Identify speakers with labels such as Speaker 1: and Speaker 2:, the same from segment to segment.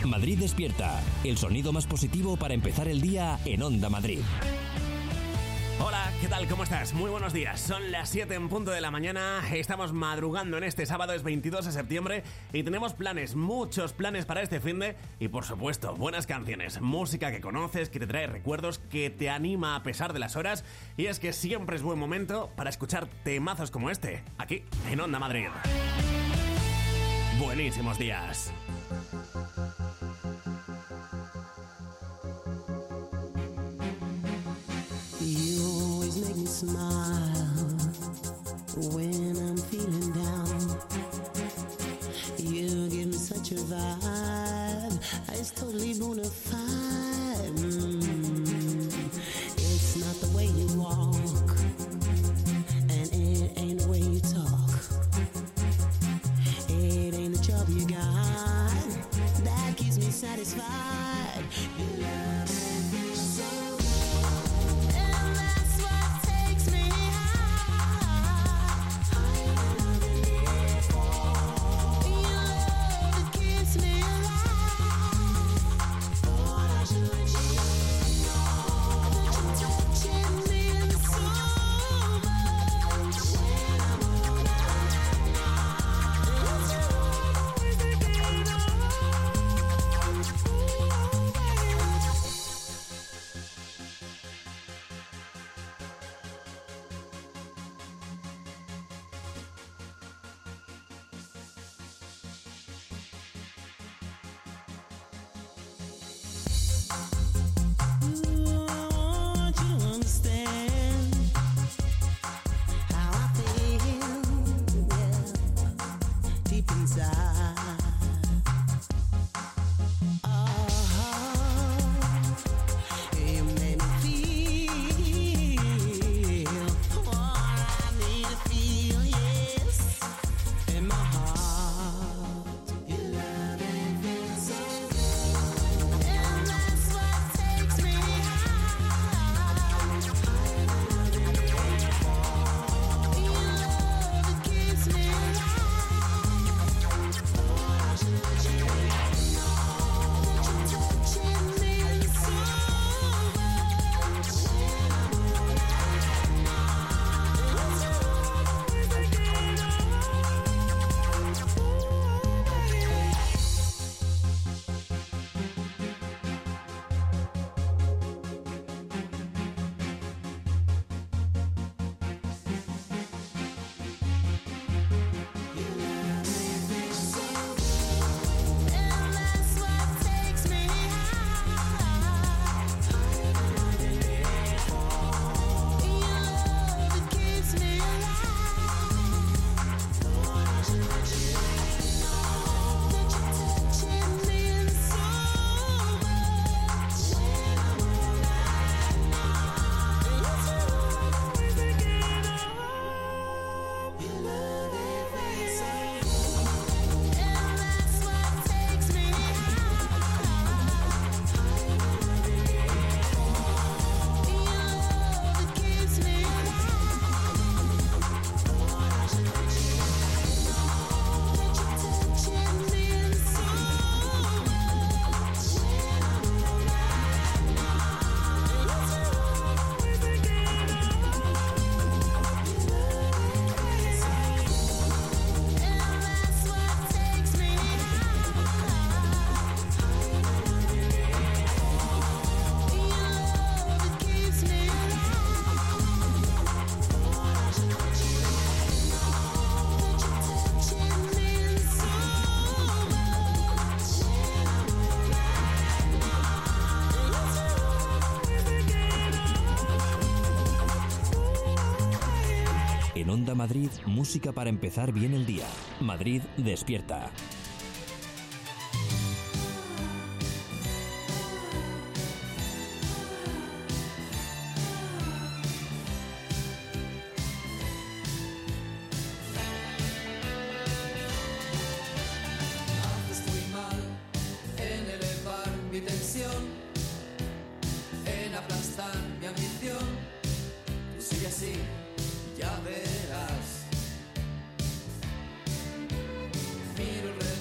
Speaker 1: Madrid despierta, el sonido más positivo para empezar el día en Onda Madrid.
Speaker 2: Hola, ¿qué tal? ¿Cómo estás? Muy buenos días. Son las 7 en punto de la mañana. Estamos madrugando en este sábado, es 22 de septiembre, y tenemos planes, muchos planes para este finde. Y por supuesto, buenas canciones, música que conoces, que te trae recuerdos, que te anima a pesar de las horas. Y es que siempre es buen momento para escuchar temazos como este, aquí en Onda Madrid. Buenísimos días.
Speaker 3: You always make me smile when I'm feeling down. You give me such a vibe, it's totally bona fide. It's not the way you walk, and it ain't the way you talk. It ain't the job you got that keeps me satisfied. You love me so.
Speaker 1: En Onda Madrid, música para empezar bien el día. Madrid despierta.
Speaker 4: Estoy mal en elevar mi tensión, en aplastar mi ambición. Tú sigue así, ya verás. Miro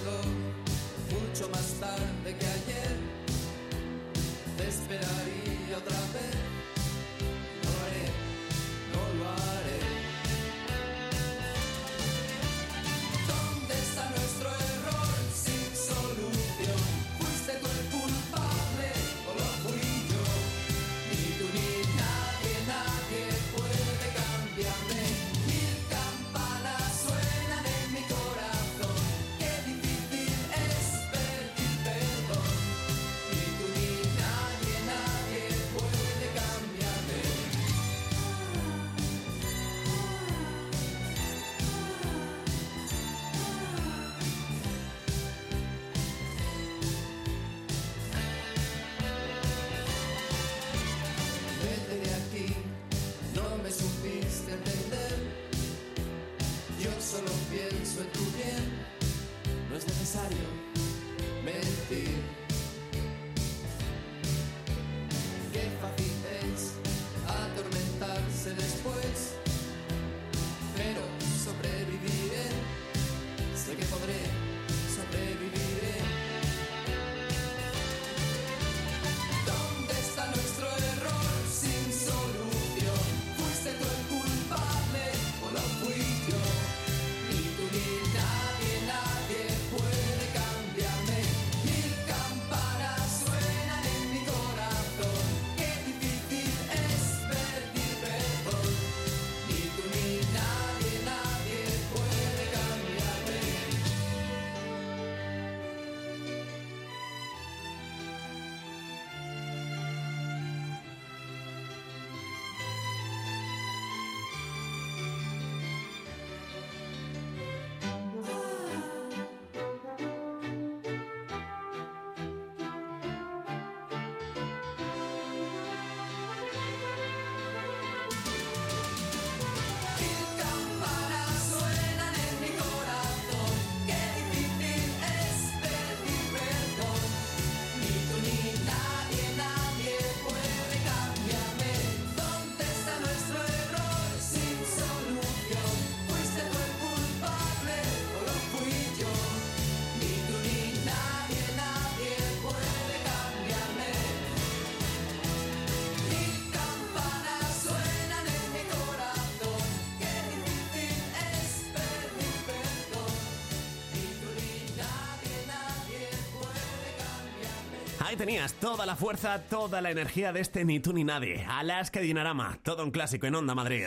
Speaker 2: Ahí tenías toda la fuerza, toda la energía de este Ni tú ni nadie. Alaska y Dinarama, todo un clásico en Onda Madrid.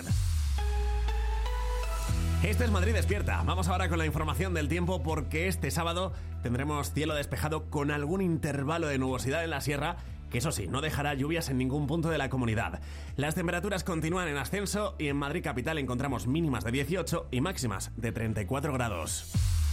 Speaker 2: Este es Madrid Despierta. Vamos ahora con la información del tiempo porque este sábado tendremos cielo despejado con algún intervalo de nubosidad en la sierra, que eso sí, no dejará lluvias en ningún punto de la comunidad. Las temperaturas continúan en ascenso y en Madrid capital encontramos mínimas de 18 y máximas de 34 grados.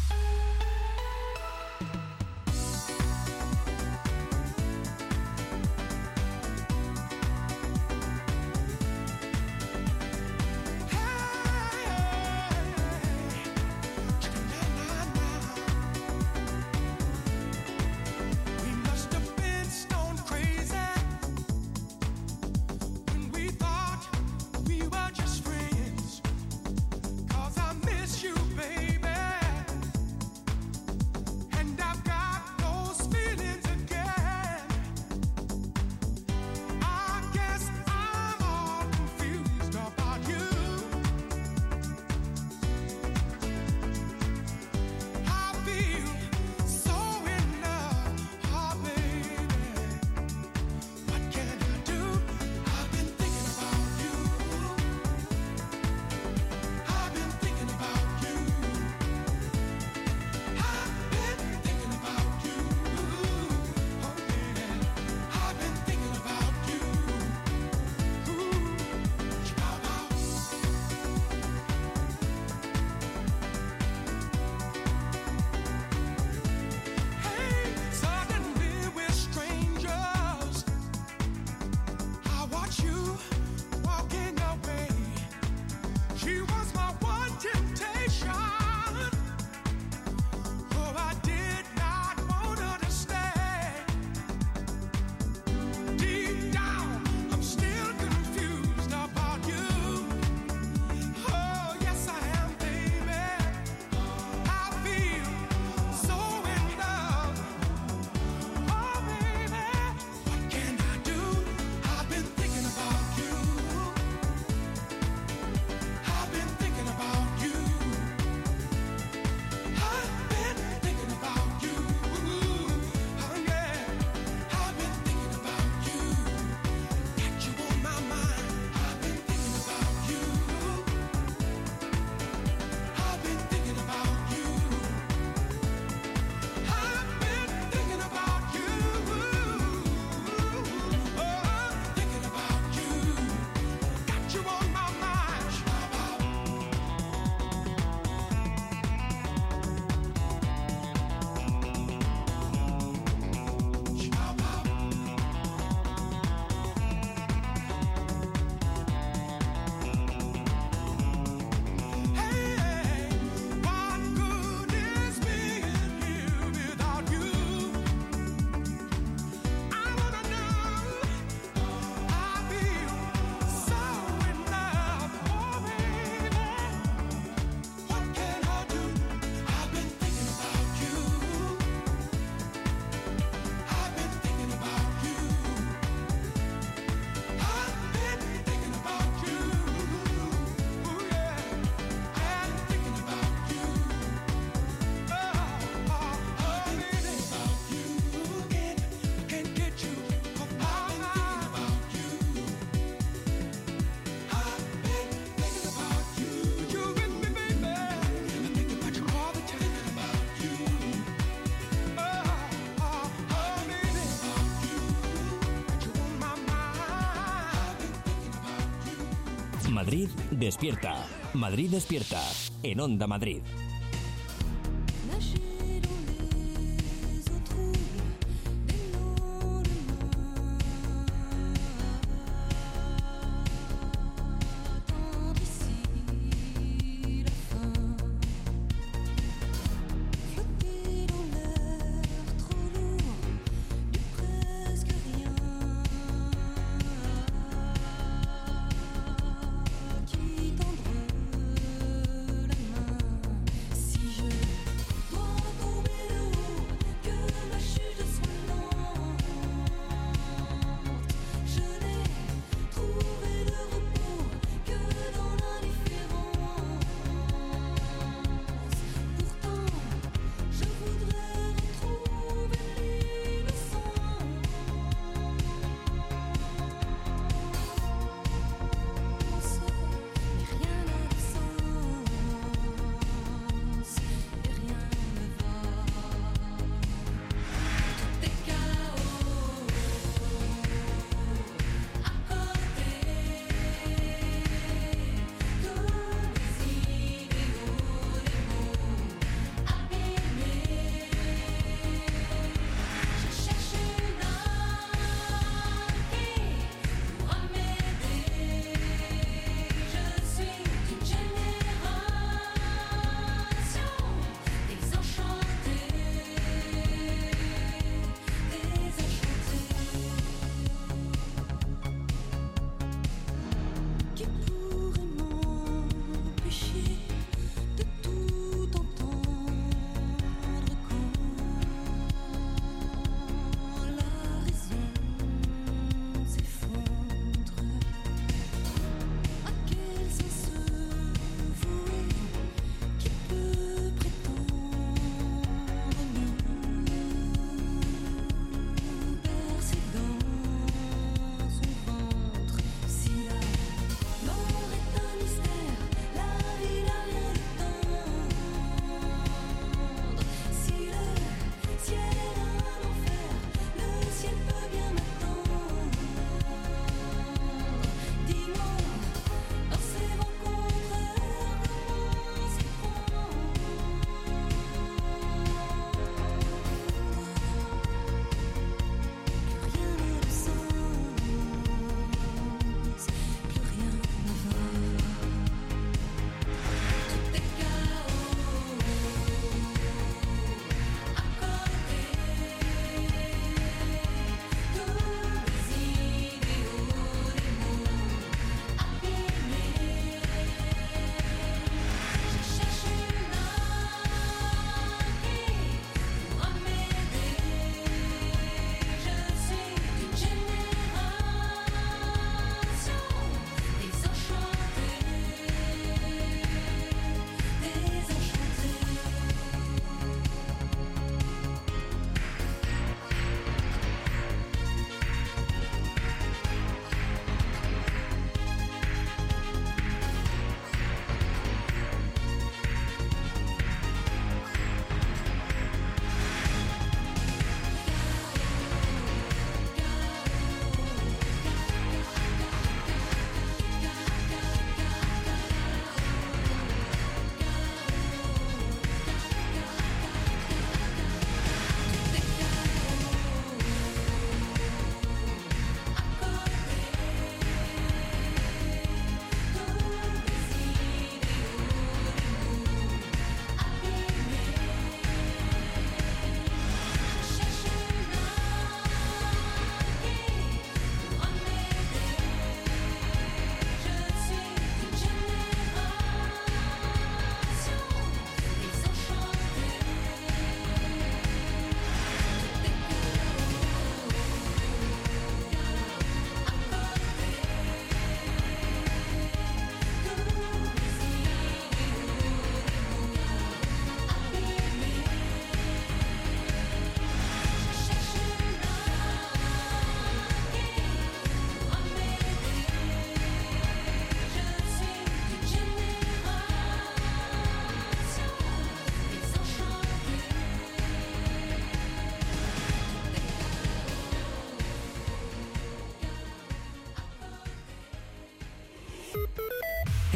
Speaker 1: Madrid Despierta. Madrid Despierta. En Onda Madrid.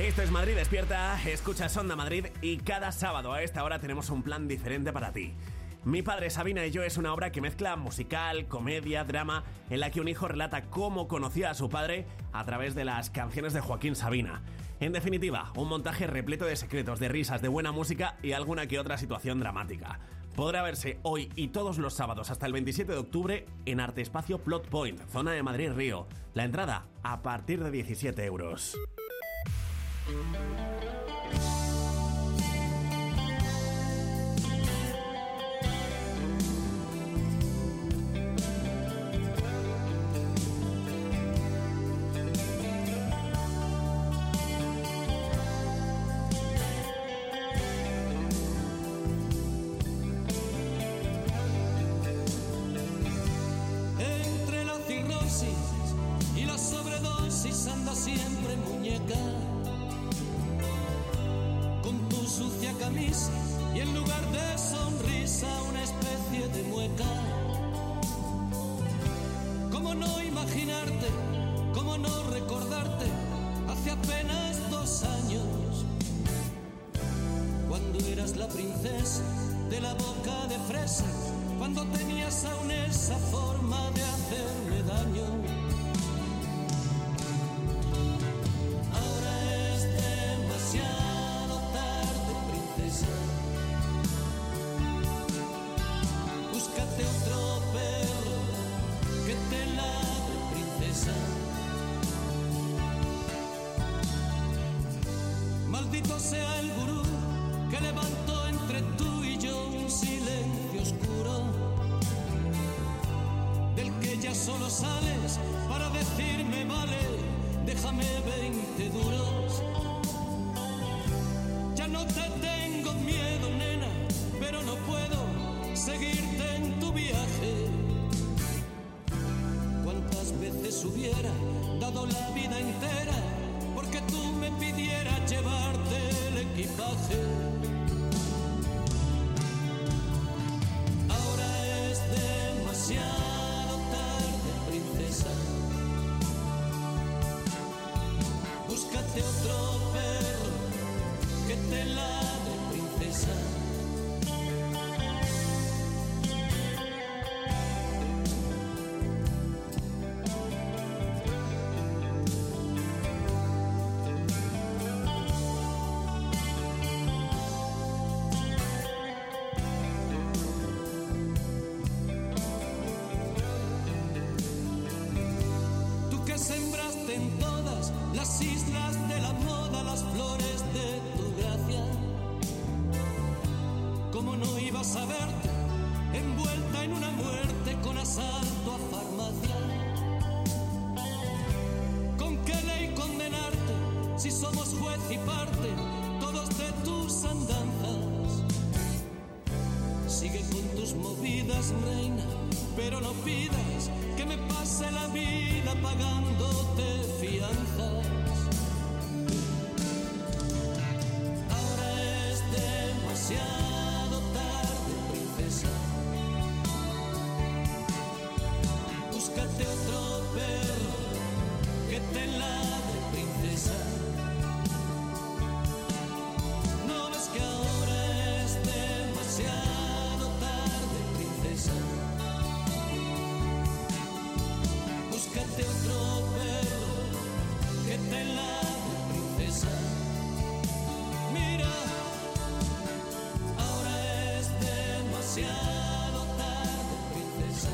Speaker 2: Esto es Madrid Despierta, escuchas Onda Madrid y cada sábado a esta hora tenemos un plan diferente para ti. Mi padre Sabina y yo es una obra que mezcla musical, comedia, drama, en la que un hijo relata cómo conocía a su padre a través de las canciones de Joaquín Sabina. En definitiva, un montaje repleto de secretos, de risas, de buena música y alguna que otra situación dramática. Podrá verse hoy y todos los sábados hasta el 27 de octubre en Arte Espacio Plot Point, zona de Madrid Río. La entrada a partir de 17 euros.
Speaker 5: Entre la cirrosis y la sobredosis anda siempre muñeca, con tu sucia camisa y en lugar de sonrisa una especie de mueca. ¿Cómo no imaginarte, cómo no recordarte hace apenas 2 años, cuando eras la princesa de la boca de fresa, cuando tenías aún esa forma de hacerme daño? Ahora es demasiado tarde, princesa. Búscate otro perro que te ladre, princesa. Maldito sea el gurú que levantó entre tú y yo un silencio oscuro, del que ya solo sales para decirme vale, déjame 20 duros. Ya no te tengo miedo, nena, pero no puedo seguirte en tu viaje. ¿Cuántas veces hubiera dado la vida entera porque tú me pidieras llevarte el equipaje? Ahora es demasiado tarde, princesa. Búscate otro perro que te ladre, princesa. Tú que sembraste en todas las islas de la moda las flores de tu gracia, ¿cómo no ibas a verte envuelta en una muerte con asalto a farmacia? ¿Con qué ley condenarte si somos juez y parte todos de tus andanzas? Sigue con tus movidas, reina, pero no pidas que me pase la vida pagándote fianzas. Ahora es demasiado tarde, princesa. Búscate otro perro que te ladre, princesa. ¿No ves que ahora es demasiado tarde, princesa? Búscate otro perro que te ladre, princesa. Mira, ahora es demasiado tarde, princesa.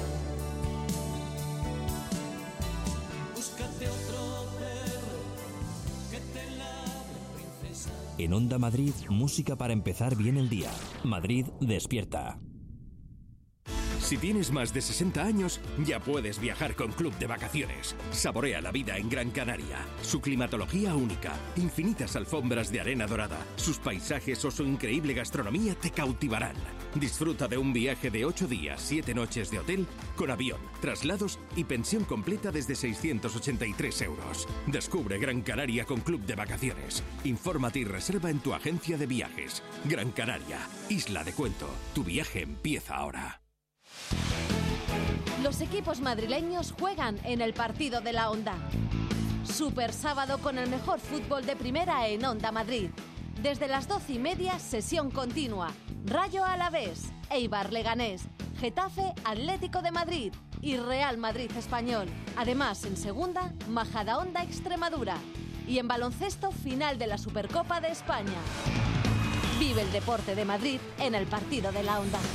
Speaker 5: Búscate otro perro que te ladre, princesa.
Speaker 1: En Onda Madrid, música para empezar bien el día. Madrid Despierta.
Speaker 6: Si tienes más de 60 años, ya puedes viajar con Club de Vacaciones. Saborea la vida en Gran Canaria. Su climatología única, infinitas alfombras de arena dorada, sus paisajes o su increíble gastronomía te cautivarán. Disfruta de un viaje de 8 días, 7 noches de hotel, con avión, traslados y pensión completa desde 683 euros. Descubre Gran Canaria con Club de Vacaciones. Infórmate y reserva en tu agencia de viajes. Gran Canaria, isla de cuento. Tu viaje empieza ahora.
Speaker 7: Los equipos madrileños juegan en el partido de la Onda. Super sábado con el mejor fútbol de primera en Onda Madrid. Desde las 12:30, sesión continua. Rayo Alavés, Eibar Leganés, Getafe Atlético de Madrid y Real Madrid Español. Además, en segunda, Majadahonda Extremadura. Y en baloncesto, final de la Supercopa de España. Vive el deporte de Madrid en el partido de la Onda.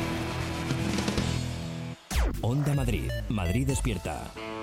Speaker 1: Onda Madrid. Madrid despierta.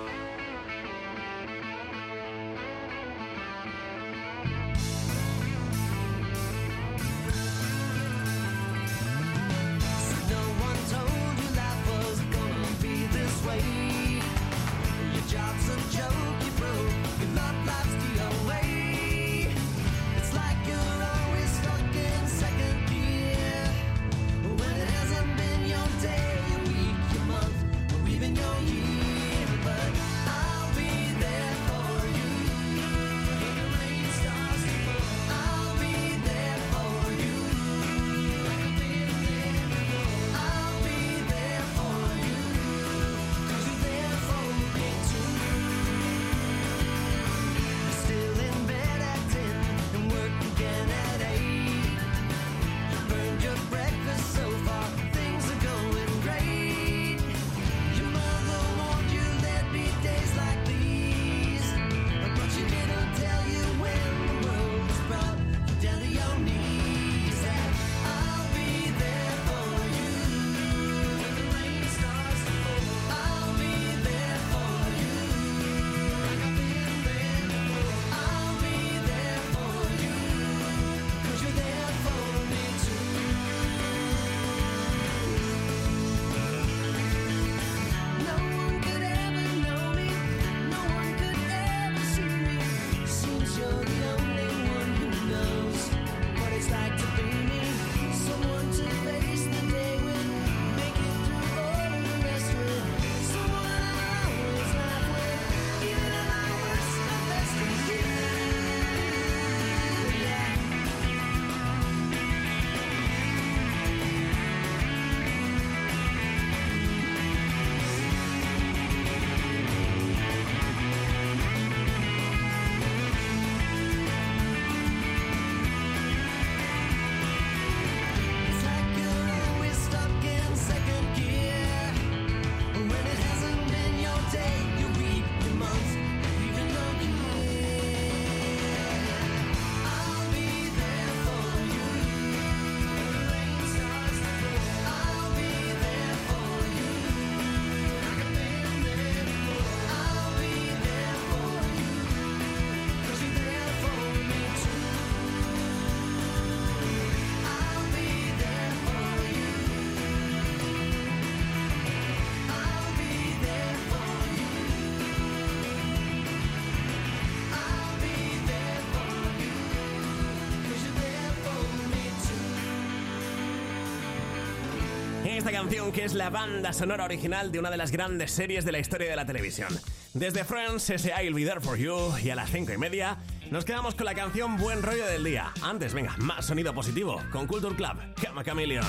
Speaker 2: Esta canción que es la banda sonora original de una de las grandes series de la historia de la televisión. Desde Friends, ese I'll Be There For You, y a las 5:30 nos quedamos con la canción Buen Rollo del Día. Antes, venga, más sonido positivo con Culture Club, Cama Chameleon.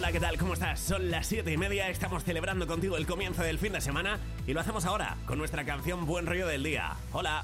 Speaker 2: Hola, ¿qué tal? ¿Cómo estás? Son las 7:30, estamos celebrando contigo el comienzo del fin de semana y lo hacemos ahora con nuestra canción Buen Rollo del Día. Hola.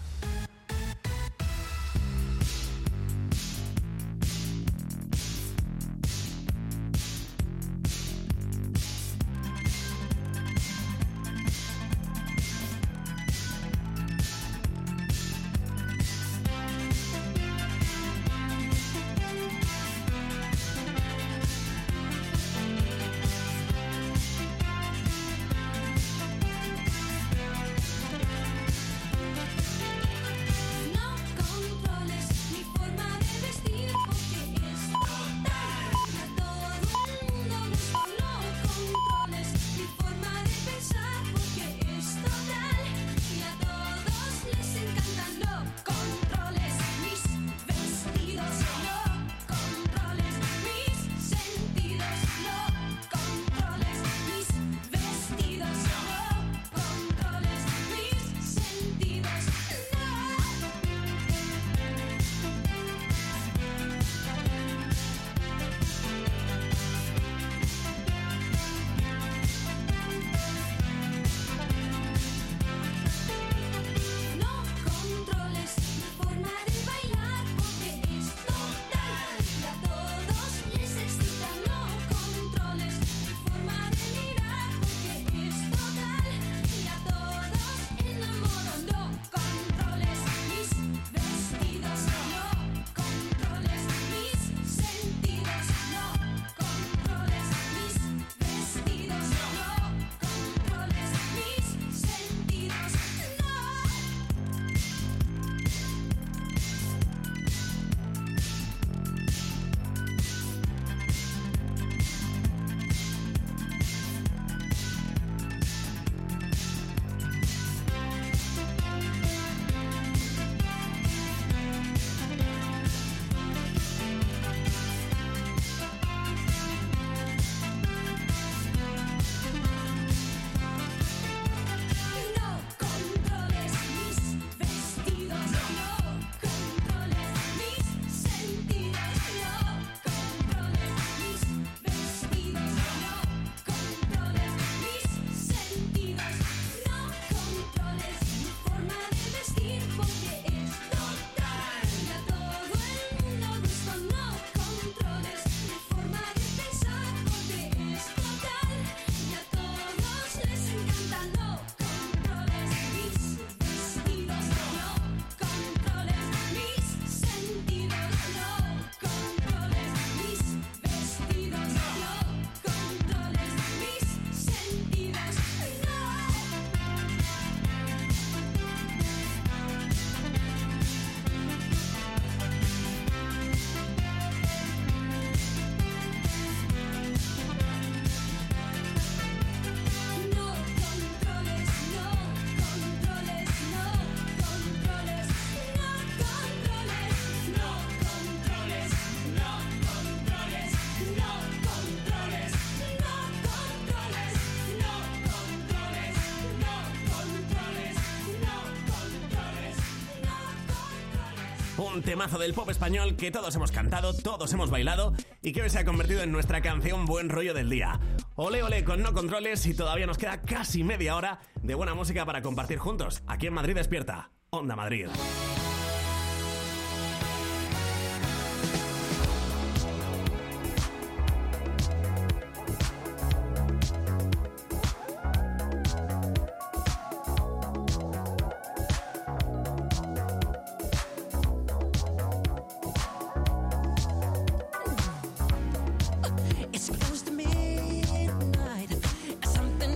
Speaker 2: Un temazo del pop español que todos hemos cantado, todos hemos bailado y que hoy se ha convertido en nuestra canción Buen Rollo del Día. Ole, ole con No Controles y todavía nos queda casi media hora de buena música para compartir juntos. Aquí en Madrid Despierta, Onda Madrid.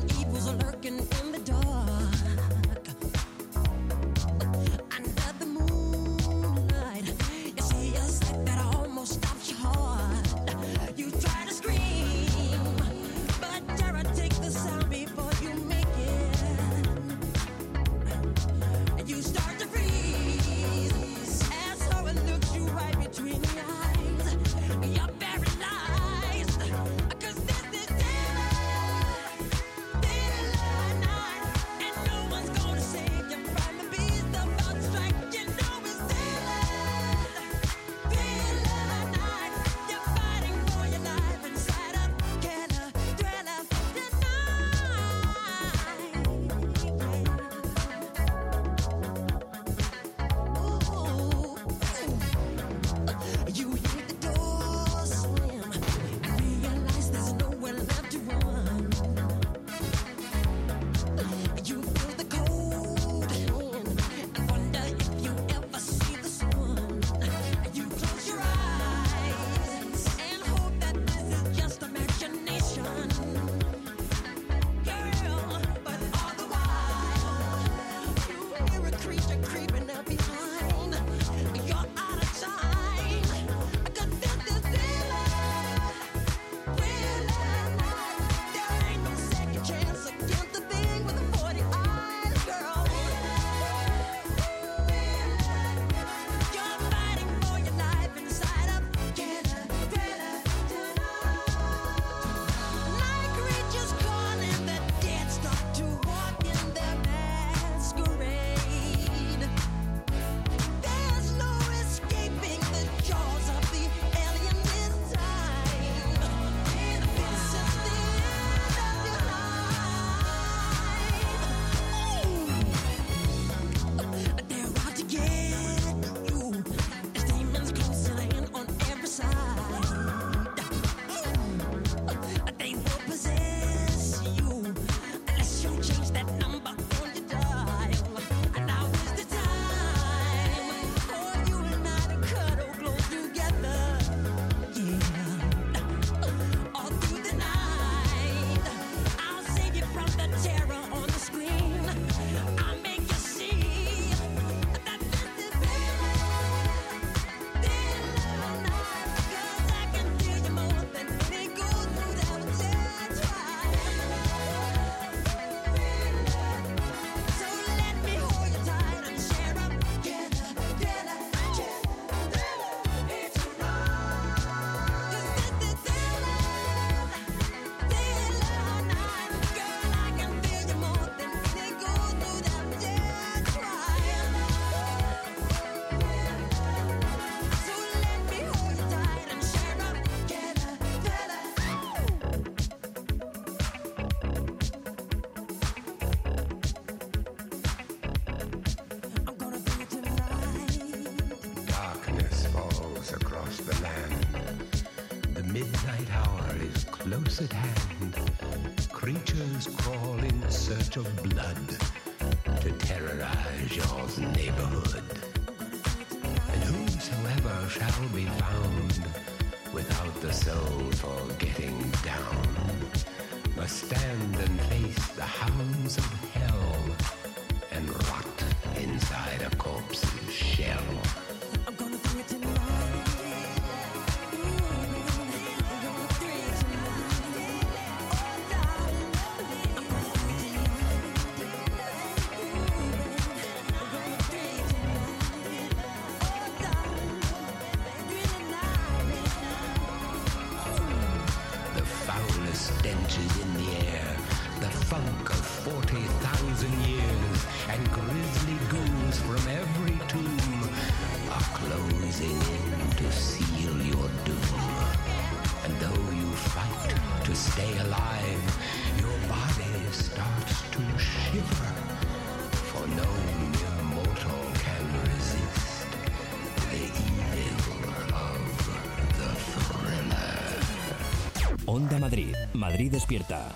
Speaker 3: Lurking in the dark, under the moon.
Speaker 8: night hour is close at hand. Creatures crawl in search of blood to terrorize your neighborhood. And whosoever shall be found without the soul for getting down must stand and face the hounds of hell and rot inside a corpse's shell.
Speaker 3: I'm gonna do it tonight.
Speaker 8: The foulest stenches in the air, the funk of 40,000 years, and grisly ghouls from every tomb are closing in to seal your doom. And though you fight to stay alive, your body starts to shiver, for no mere mortal can resist the evil of the thriller.
Speaker 1: Onda Madrid. Madrid despierta.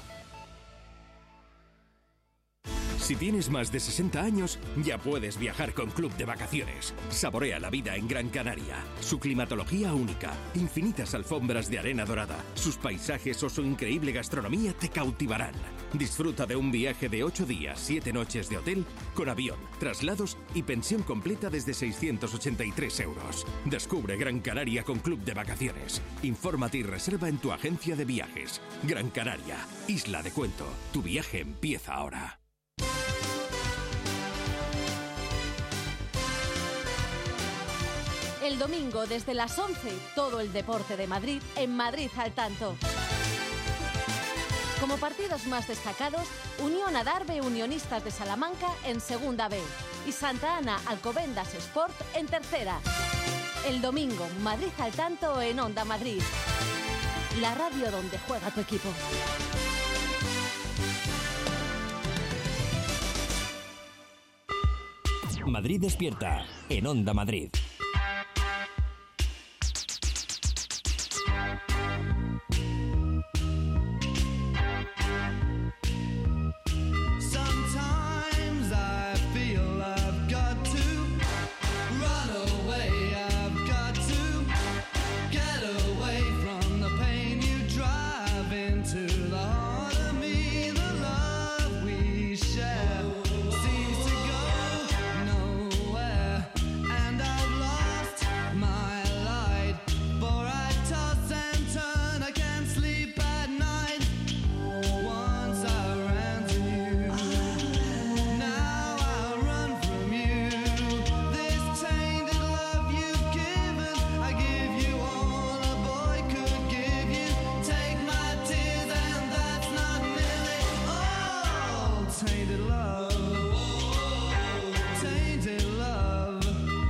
Speaker 6: Si tienes más de 60 años, ya puedes viajar con Club de Vacaciones. Saborea la vida en Gran Canaria. Su climatología única, infinitas alfombras de arena dorada, sus paisajes o su increíble gastronomía te cautivarán. Disfruta de un viaje de 8 días, 7 noches de hotel, con avión, traslados y pensión completa desde 683 euros. Descubre Gran Canaria con Club de Vacaciones. Infórmate y reserva en tu agencia de viajes. Gran Canaria, Isla de Cuento. Tu viaje empieza ahora.
Speaker 7: El domingo desde las 11, todo el deporte de Madrid en Madrid al tanto. Como partidos más destacados, Unión Adarve Unionistas de Salamanca en Segunda B y Santa Ana Alcobendas Sport en Tercera. El domingo, Madrid al tanto en Onda Madrid. La radio donde juega tu equipo.
Speaker 1: Madrid despierta en Onda Madrid.
Speaker 5: Sometimes I feel I've got to run away, I've got to get away from the pain you drive into the heart of me. The love we share seems to go nowhere, and I've lost my light, for I toss and turn, I can't sleep at night. Once I ran to you, now I run from you. This tainted love you've given, I give you all a boy could give you. Take my tears and that's not nearly all. Tainted love, tainted love.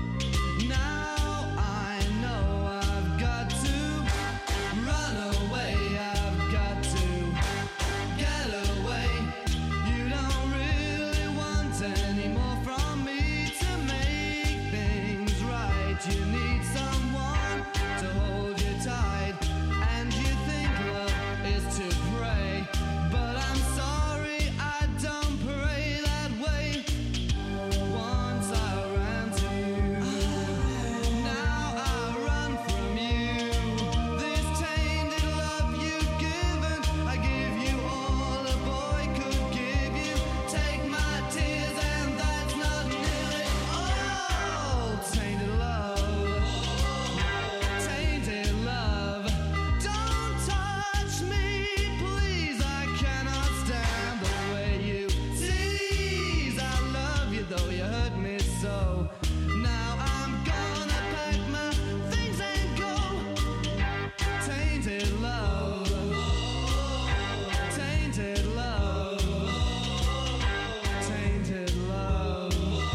Speaker 5: Now I know I've got to run away, I've got to get away. You don't really want any more from me to make things right. You need someone to hold you tight, and you think love is to pray, but I'm sorry, I don't pray that way. Once I ran to you, now I run from you. This tainted love you've given, I give you all a boy could give you. Take my tears and that's not nearly all. Tainted love, tainted love. Don't touch me, please, I cannot stand the way you tease. I love you though you hurt me so. Now I'm gonna pack my things and go. Tainted love, tainted love, tainted love,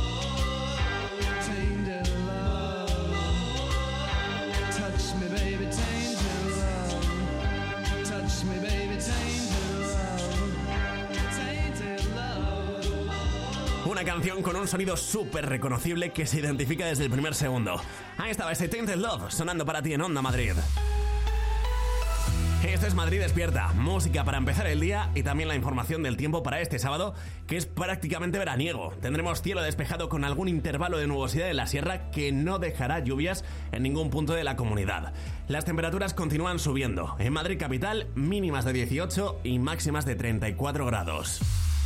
Speaker 5: tainted love. Touch me, baby, tainted love. Touch me, baby, tainted love. Tainted love.
Speaker 2: Una canción con un sonido súper reconocible que se identifica desde el primer segundo. Ahí estaba ese Tainted Love sonando para ti en Onda Madrid. Esto es Madrid Despierta, música para empezar el día y también la información del tiempo para este sábado, que es prácticamente veraniego. Tendremos cielo despejado con algún intervalo de nubosidad en la sierra que no dejará lluvias en ningún punto de la comunidad. Las temperaturas continúan subiendo. En Madrid capital, mínimas de 18 y máximas de 34 grados.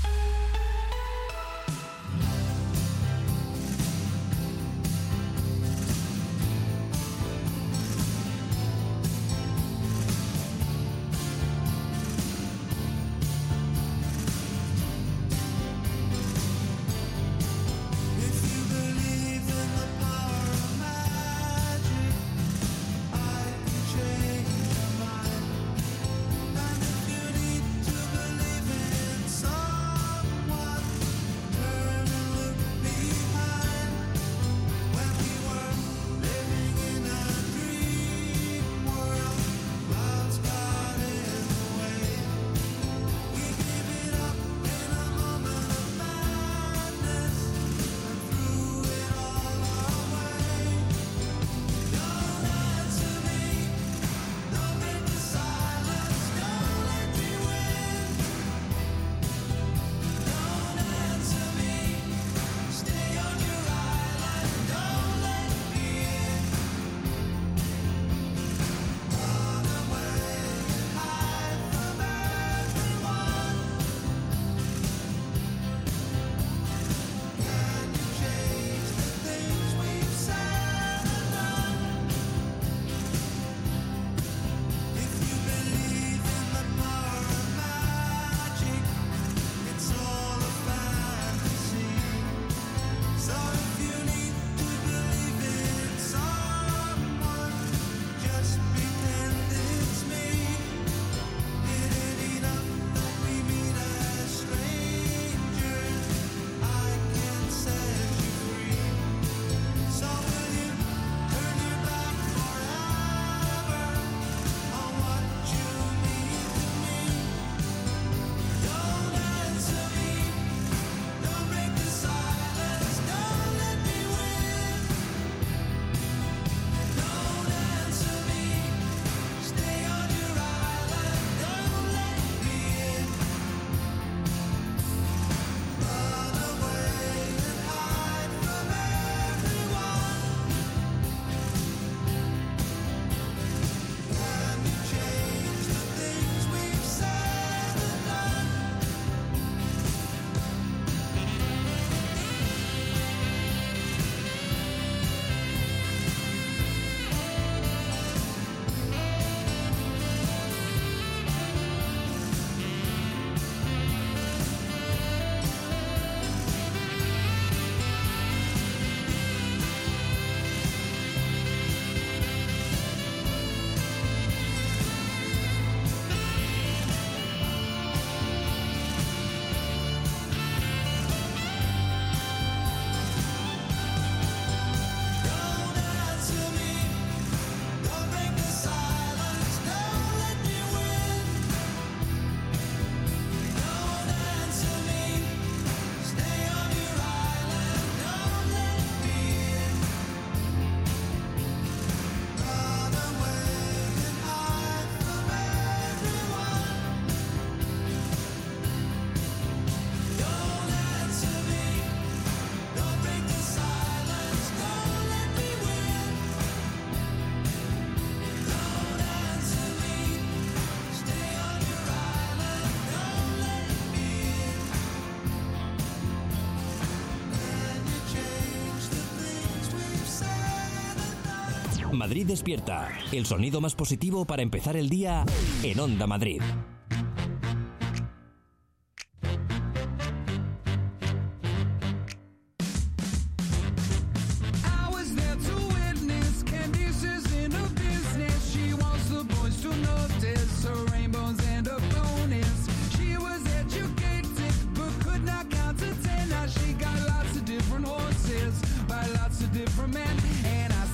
Speaker 1: Madrid Despierta, el sonido más positivo para empezar el día en Onda Madrid.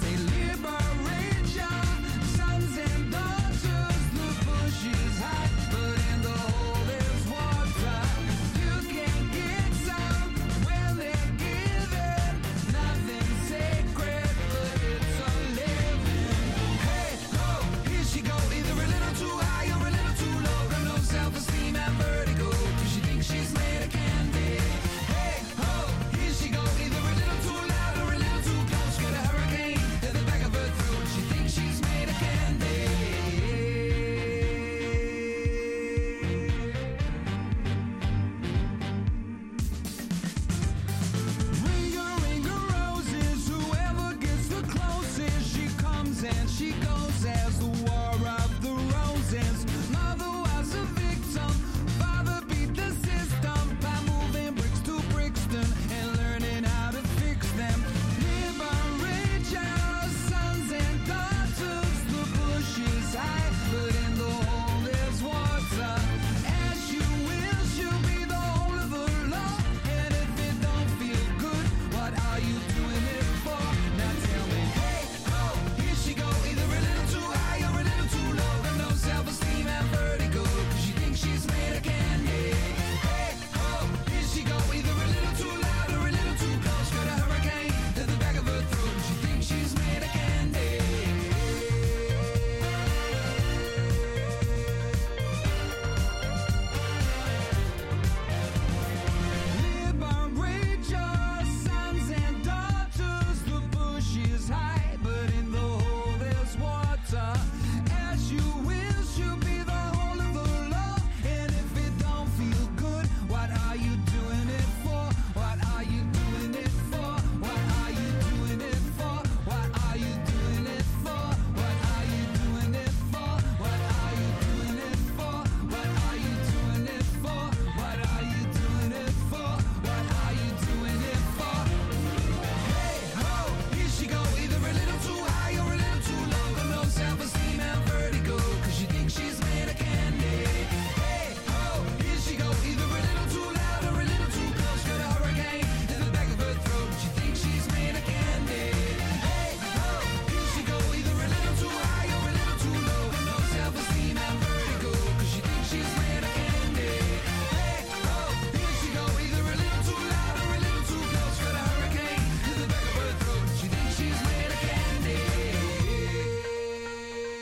Speaker 9: Liberation, sons and daughters, the bushes hide.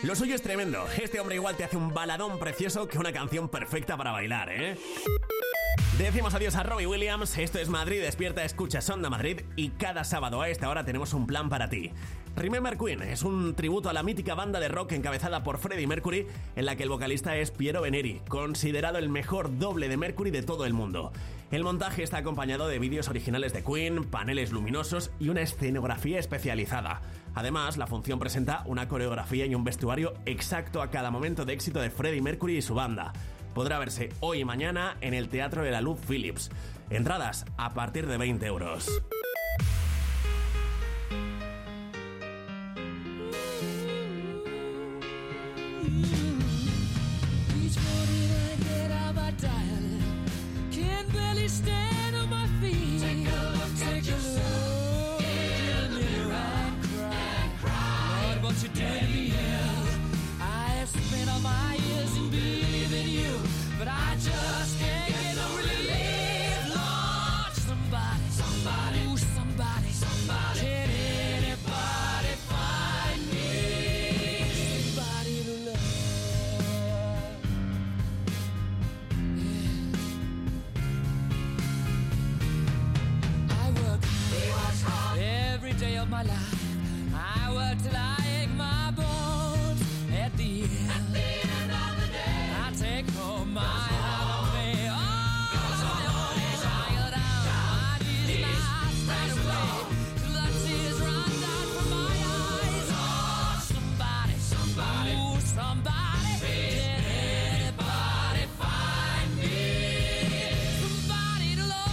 Speaker 2: Lo suyo es tremendo. Este hombre igual te hace un baladón precioso que una canción perfecta para bailar, ¿eh? Decimos adiós a Robbie Williams. Esto es Madrid Despierta, escuchas Onda Madrid y cada sábado a esta hora tenemos un plan para ti. Remember Queen es un tributo a la mítica banda de rock encabezada por Freddie Mercury, en la que el vocalista es Piero Veneri, considerado el mejor doble de Mercury de todo el mundo. El montaje está acompañado de vídeos originales de Queen, paneles luminosos y una escenografía especializada. Además, la función presenta una coreografía y un vestuario exacto a cada momento de éxito de Freddie Mercury y su banda. Podrá verse hoy y mañana en el Teatro de la Luz Philips. Entradas a partir de 20 euros.
Speaker 5: My life, I work till I ache my bones. At the end of the day, I take home my heart away. Oh, I go down, my knees not straight away, till the tears run down from my eyes. Oh, somebody, ooh, somebody, can anybody find me? Somebody to love.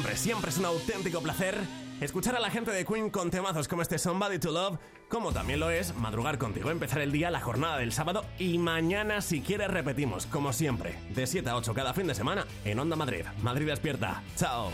Speaker 2: siempre es un auténtico placer escuchar a la gente de Queen con temazos como este Somebody to Love, como también lo es madrugar contigo, empezar el día, la jornada del sábado, y mañana, si quieres, repetimos, como siempre, de 7 a 8 cada fin de semana en Onda Madrid. Madrid despierta. Chao.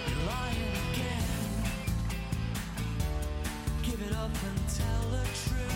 Speaker 5: Give it up and tell the truth.